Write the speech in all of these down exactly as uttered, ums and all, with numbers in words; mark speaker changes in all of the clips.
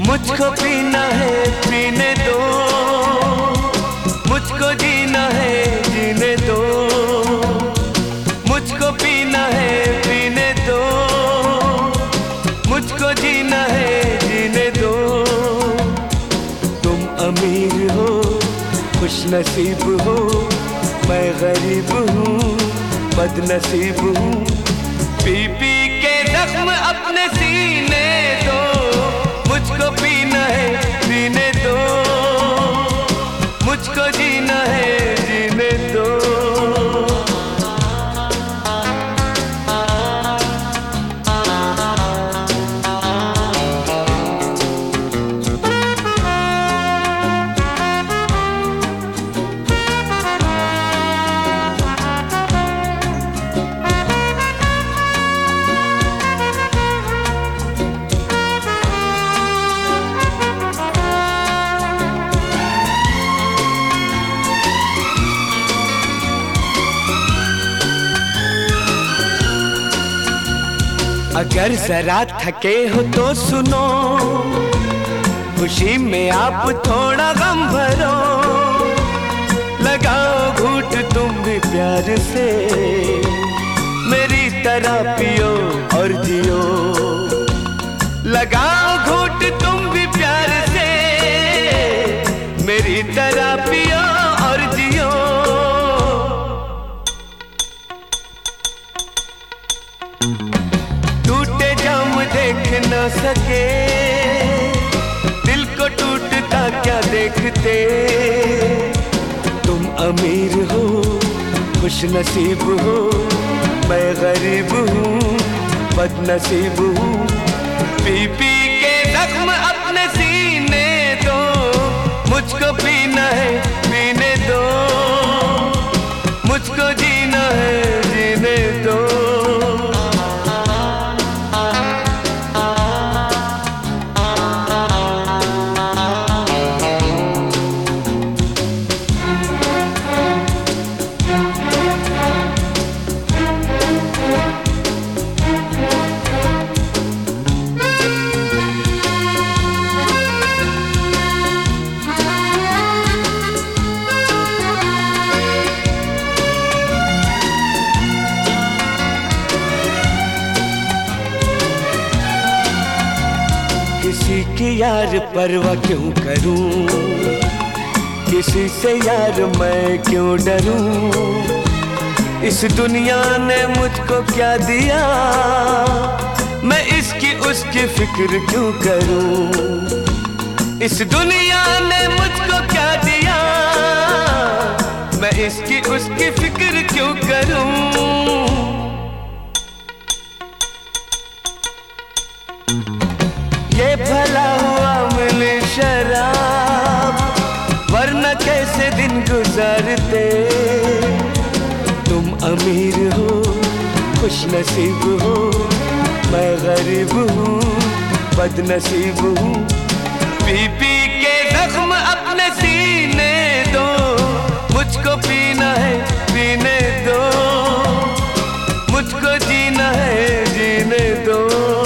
Speaker 1: मुझको पीना है पीने दो, मुझको जीना है जीने दो, मुझको पीना है पीने दो, मुझको जीना है जीने दो। तुम अमीर हो खुश नसीब हो, मैं गरीब हूँ बदनसीब हूँ। पी पी के जख्म अपने सीने दो, मुझको पीना है पीने दो, मुझको जीना है जीने दो। अगर जरा थके हो तो सुनो, खुशी में आप थोड़ा गम भरो, लगाओ घूंट तुम भी प्यार से, मेरी तरह पियो और जियो। लगाओ घूंट तुम भी प्यार से, मेरी तरह पियो और जियो। टूटे जाम देख न सके, दिल को टूटता क्या देखते। तुम अमीर हो खुश नसीब हो, मैं गरीब हूँ बदनसीब हूँ। पी पी के जख्म अपने सीने दो, मुझको पीना है पीने दो, मुझको जीना है जीने दो। किसी की यार परवाह क्यों करूं, किसी से यार मैं क्यों डरूं। इस दुनिया ने मुझको क्या दिया, मैं इसकी उसकी फिक्र क्यों करूं। इस दुनिया ने मुझको क्या दिया, मैं इसकी उसकी फिक्र क्यों करूं। ये भला हुआ मिले शराब, वरना कैसे दिन गुजारते। तुम अमीर हो खुश नसीब हो, मैं गरीब हूँ बदनसीब हूँ। पी पी के जख्म अपने सीने दो, मुझको पीना है पीने दो, मुझको जीना है जीने दो।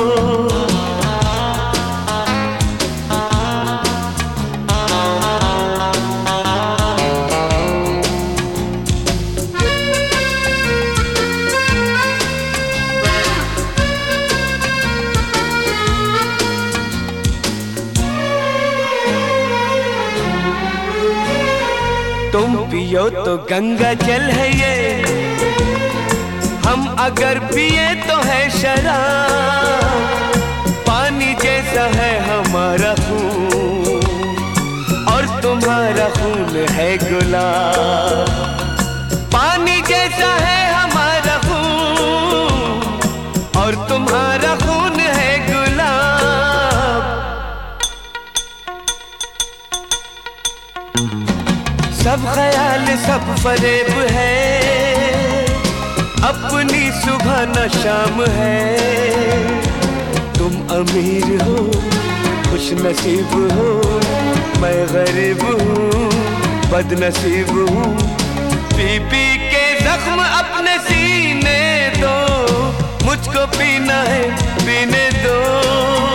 Speaker 1: तुम पियो तो गंगा जल है ये, हम अगर पिए तो है शराब। पानी जैसा है हमारा खून और तुम्हारा खून है गुलाब। पानी जैसा है हमारा खून और तुम्हारा खून है गुलाब। सब ख्याल सब फरेब है, अपनी सुबह न शाम है। तुम अमीर हो खुश नसीब हो, मैं गरीब हूँ बदनसीब हूँ। पी पी के जख्म अपने सीने दो, मुझको पीना है पीने दो,